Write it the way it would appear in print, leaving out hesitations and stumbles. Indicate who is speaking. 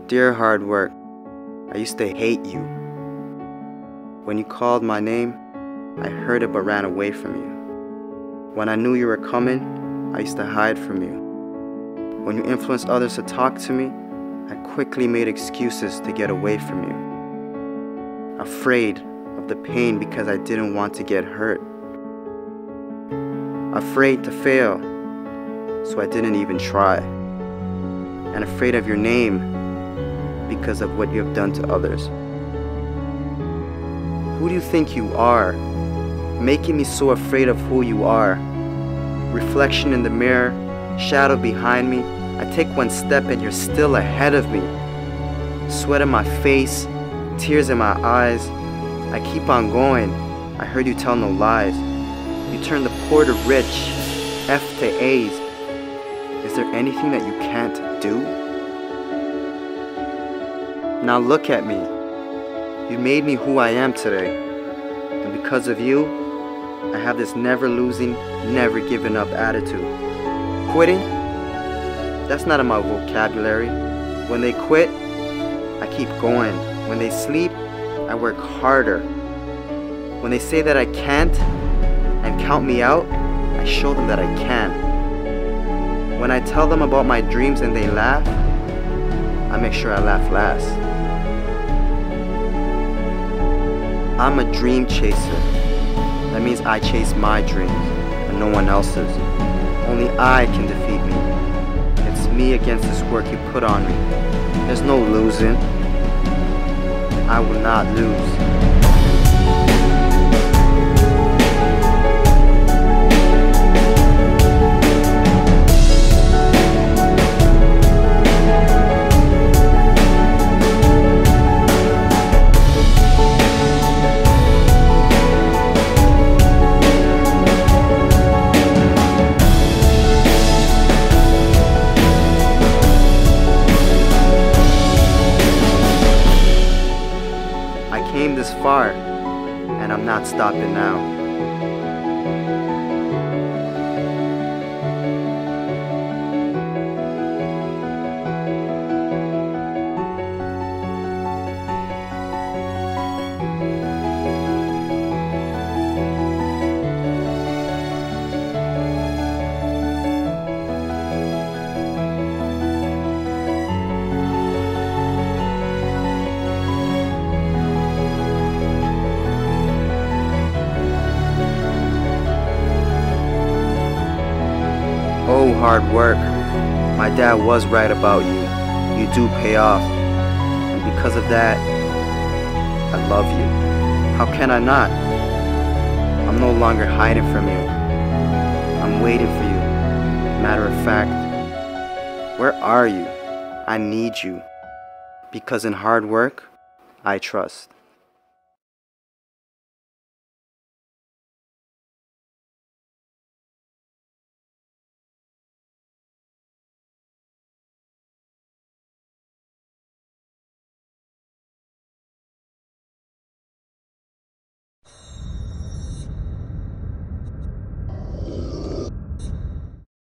Speaker 1: Dear hard work, I used to hate you. When you called my name, I heard it but ran away from you. When I knew you were coming, I used to hide from you. When you influenced others to talk to me, I quickly made excuses to get away from you. Afraid of the pain because I didn't want to get hurt. Afraid to fail, so I didn't even try. And afraid of your name because of what you have done to others. Who do you think you are, making me so afraid of who you are? Reflection in the mirror, shadow behind me. I take one step and you're still ahead of me. Sweat in my face, tears in my eyes. I keep on going. I heard you tell no lies. You turn the poor to rich, F to A's. Is there anything that you can't do? Now look at me. You made me who I am today. And because of you, I have this never losing, never giving up attitude. Quitting? That's not in my vocabulary. When they quit, I keep going. When they sleep, I work harder. When they say that I can't and count me out, I show them that I can. When I tell them about my dreams and they laugh, I make sure I laugh last. I'm a dream chaser. That means I chase my dreams and no one else's. Only I can defeat me. It's me against this work you put on me. There's no losing. I will not lose. I came this far, and I'm not stopping now. Oh, hard work. My dad was right about you. You do pay off. And because of that, I love you. How can I not? I'm no longer hiding from you. I'm waiting for you. Matter of fact, where are you? I need you. Because in hard work, I trust.